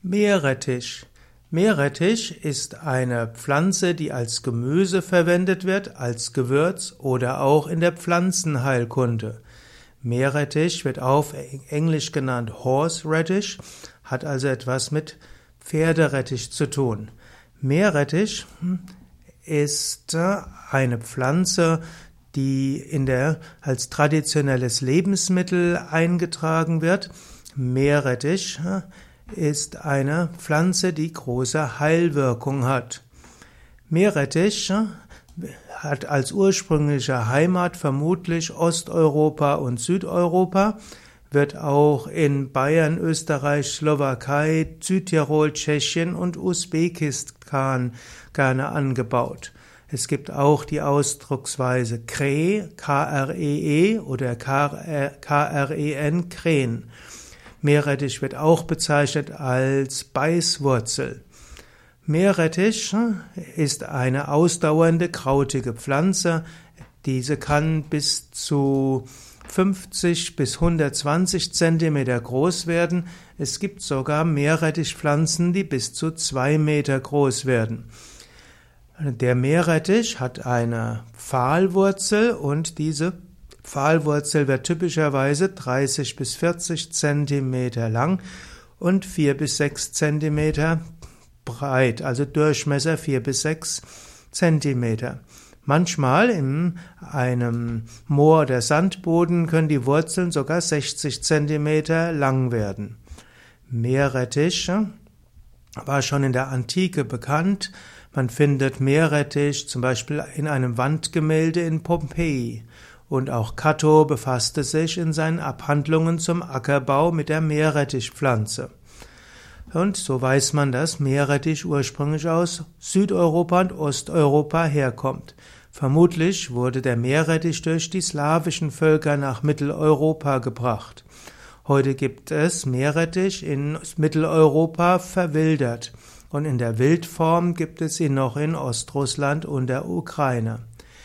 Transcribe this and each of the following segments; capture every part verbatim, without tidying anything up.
Meerrettich. Meerrettich ist eine Pflanze, die als Gemüse verwendet wird, als Gewürz oder auch in der Pflanzenheilkunde. Meerrettich wird auf Englisch genannt Horseradish, hat also etwas mit Pferderettich zu tun. Meerrettich ist eine Pflanze, die in der, als traditionelles Lebensmittel eingetragen wird. Meerrettich ist eine Pflanze, die große Heilwirkung hat. Meerrettich hat als ursprüngliche Heimat vermutlich Osteuropa und Südeuropa, wird auch in Bayern, Österreich, Slowakei, Südtirol, Tschechien und Usbekistan gerne angebaut. Es gibt auch die Ausdrucksweise Kre, K R E E oder K R E N, Kren. Meerrettich wird auch bezeichnet als Beißwurzel. Meerrettich ist eine ausdauernde, krautige Pflanze. Diese kann bis zu fünfzig bis hundertzwanzig Zentimeter groß werden. Es gibt sogar Meerrettichpflanzen, die bis zu zwei Meter groß werden. Der Meerrettich hat eine Pfahlwurzel und diese Pfahlwurzel wird typischerweise dreißig bis vierzig Zentimeter lang und vier bis sechs Zentimeter breit, also Durchmesser vier bis sechs Zentimeter. Manchmal in einem Moor- oder Sandboden können die Wurzeln sogar sechzig Zentimeter lang werden. Meerrettich war schon in der Antike bekannt. Man findet Meerrettich zum Beispiel in einem Wandgemälde in Pompeji. Und auch Cato befasste sich in seinen Abhandlungen zum Ackerbau mit der Meerrettichpflanze. Und so weiß man, dass Meerrettich ursprünglich aus Südeuropa und Osteuropa herkommt. Vermutlich wurde der Meerrettich durch die slawischen Völker nach Mitteleuropa gebracht. Heute gibt es Meerrettich in Mitteleuropa verwildert. Und in der Wildform gibt es ihn noch in Ostrussland und der Ukraine.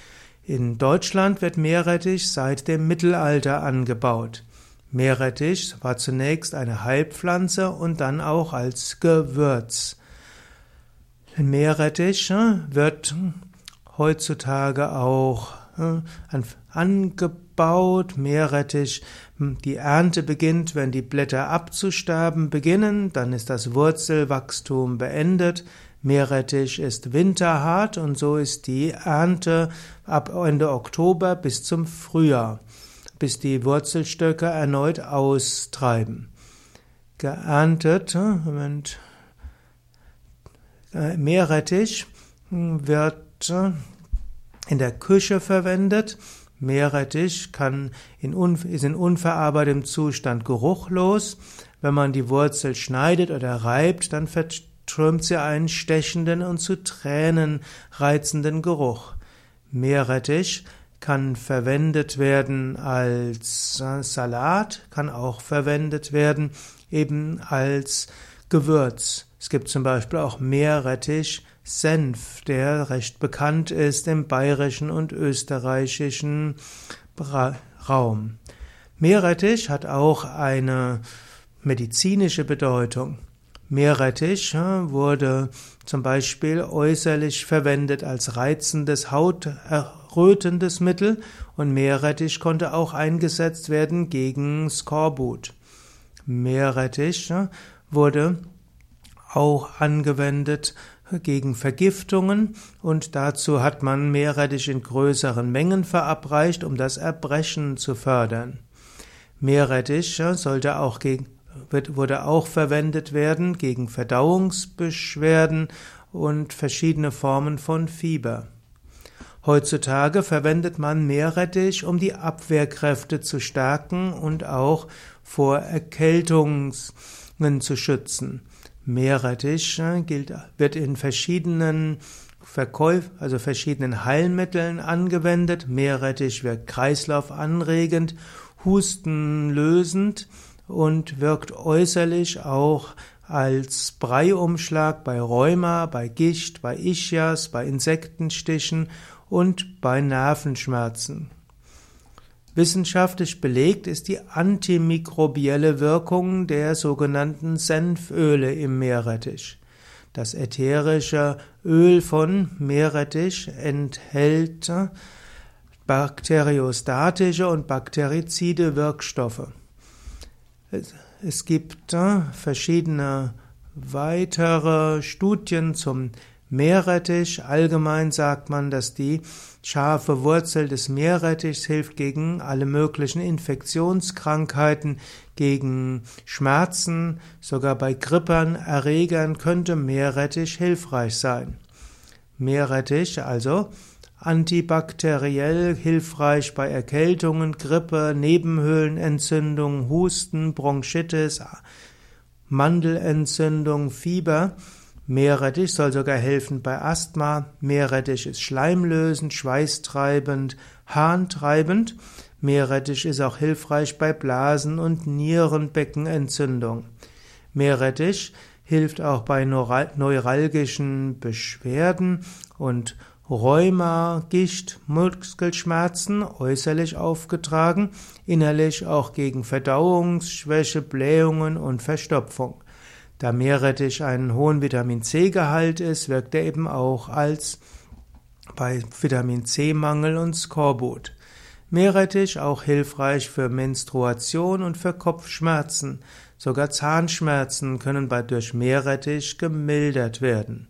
In Deutschland wird Meerrettich seit dem Mittelalter angebaut. Meerrettich war zunächst eine Heilpflanze und dann auch als Gewürz. Meerrettich wird heutzutage auch angebaut. Meerrettich, die Ernte beginnt, wenn die Blätter abzusterben beginnen, dann ist das Wurzelwachstum beendet. Meerrettich ist winterhart und so ist die Ernte ab Ende Oktober bis zum Frühjahr, bis die Wurzelstöcke erneut austreiben. Geerntet, Moment, Meerrettich wird in der Küche verwendet. Meerrettich kann in, ist in unverarbeitetem Zustand geruchlos. Wenn man die Wurzel schneidet oder reibt, dann verströmt sie einen stechenden und zu Tränen reizenden Geruch. Meerrettich kann verwendet werden als Salat, kann auch verwendet werden eben als Gewürz. Es gibt zum Beispiel auch Meerrettich-Senf, der recht bekannt ist im bayerischen und österreichischen Raum. Meerrettich hat auch eine medizinische Bedeutung. Meerrettich wurde zum Beispiel äußerlich verwendet als reizendes, hauterrötendes Mittel und Meerrettich konnte auch eingesetzt werden gegen Skorbut. Meerrettich wurde auch angewendet gegen Vergiftungen und dazu hat man Meerrettich in größeren Mengen verabreicht, um das Erbrechen zu fördern. Meerrettich sollte auch gegen Wird, wurde auch verwendet werden gegen Verdauungsbeschwerden und verschiedene Formen von Fieber. Heutzutage verwendet man Meerrettich, um die Abwehrkräfte zu stärken und auch vor Erkältungen zu schützen. Meerrettich gilt, wird in verschiedenen Verkäuf, also verschiedenen Heilmitteln angewendet. Meerrettich wirkt kreislaufanregend, hustenlösend und wirkt äußerlich auch als Breiumschlag bei Rheuma, bei Gicht, bei Ischias, bei Insektenstichen und bei Nervenschmerzen. Wissenschaftlich belegt ist die antimikrobielle Wirkung der sogenannten Senföle im Meerrettich. Das ätherische Öl von Meerrettich enthält bakteriostatische und bakterizide Wirkstoffe. Es gibt verschiedene weitere Studien zum Meerrettich. Allgemein sagt man, dass die scharfe Wurzel des Meerrettichs hilft gegen alle möglichen Infektionskrankheiten, gegen Schmerzen, sogar bei Grippern, Erregern könnte Meerrettich hilfreich sein. Meerrettich also antibakteriell hilfreich bei Erkältungen, Grippe, Nebenhöhlenentzündung, Husten, Bronchitis, Mandelentzündung, Fieber. Meerrettich soll sogar helfen bei Asthma. Meerrettich ist schleimlösend, schweißtreibend, harntreibend. Meerrettich ist auch hilfreich bei Blasen- und Nierenbeckenentzündung. Meerrettich hilft auch bei neuralgischen Beschwerden und Rheuma, Gicht, Muskelschmerzen, äußerlich aufgetragen, innerlich auch gegen Verdauungsschwäche, Blähungen und Verstopfung. Da Meerrettich einen hohen Vitamin-C-Gehalt ist, wirkt er eben auch als bei Vitamin-C-Mangel und Skorbut. Meerrettich auch hilfreich für Menstruation und für Kopfschmerzen. Sogar Zahnschmerzen können bei durch Meerrettich gemildert werden.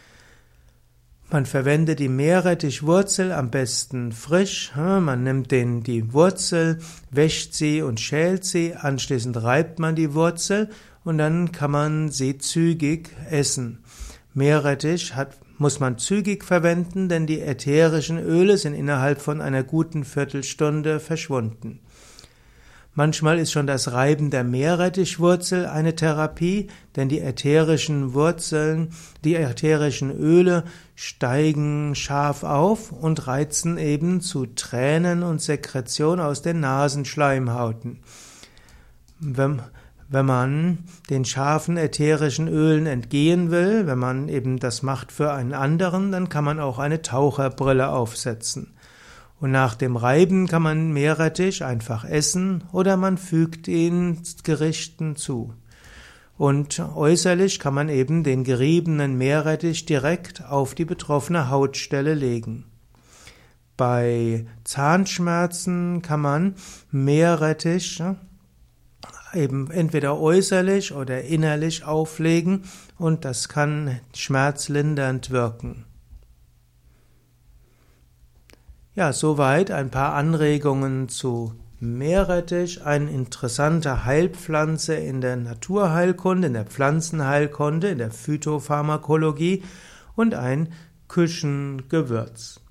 Man verwendet die Meerrettichwurzel am besten frisch. Man nimmt den, die Wurzel, wäscht sie und schält sie. Anschließend reibt man die Wurzel und dann kann man sie zügig essen. Meerrettich hat, muss man zügig verwenden, denn die ätherischen Öle sind innerhalb von einer guten Viertelstunde verschwunden. Manchmal ist schon das Reiben der Meerrettichwurzel eine Therapie, denn die ätherischen Wurzeln, die ätherischen Öle steigen scharf auf und reizen eben zu Tränen und Sekretion aus den Nasenschleimhauten. Wenn, wenn man den scharfen ätherischen Ölen entgehen will, wenn man eben das macht für einen anderen, dann kann man auch eine Taucherbrille aufsetzen. Und nach dem Reiben kann man Meerrettich einfach essen oder man fügt ihn Gerichten zu. Und äußerlich kann man eben den geriebenen Meerrettich direkt auf die betroffene Hautstelle legen. Bei Zahnschmerzen kann man Meerrettich eben entweder äußerlich oder innerlich auflegen und das kann schmerzlindernd wirken. Ja, soweit ein paar Anregungen zu Meerrettich, eine interessante Heilpflanze in der Naturheilkunde, in der Pflanzenheilkunde, in der Phytopharmakologie und ein Küchengewürz.